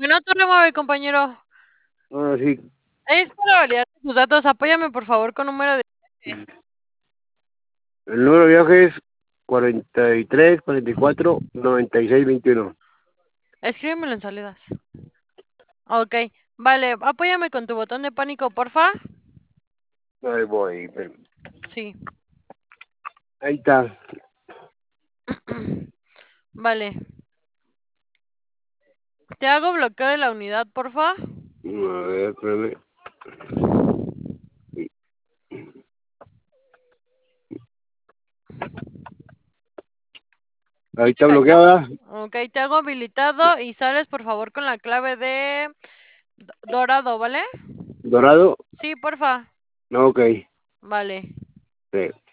no te remueve, compañero. Ahora sí. Es para validar tus datos. Apóyame, por favor, con número de... El número de viaje es 43, 44, 96, 21. Escríbemelo en salidas. Ok, vale. Apóyame con tu botón de pánico, porfa. Ahí voy. Sí. Ahí está. Vale. Te hago bloqueo de la unidad, porfa. A ver, espérame. Ahí ¿Se está cayó? bloqueada. Ok, te hago habilitado y sales, por favor, con la clave de dorado, ¿vale? Dorado. Sí, porfa. No, ok. Vale. Sí.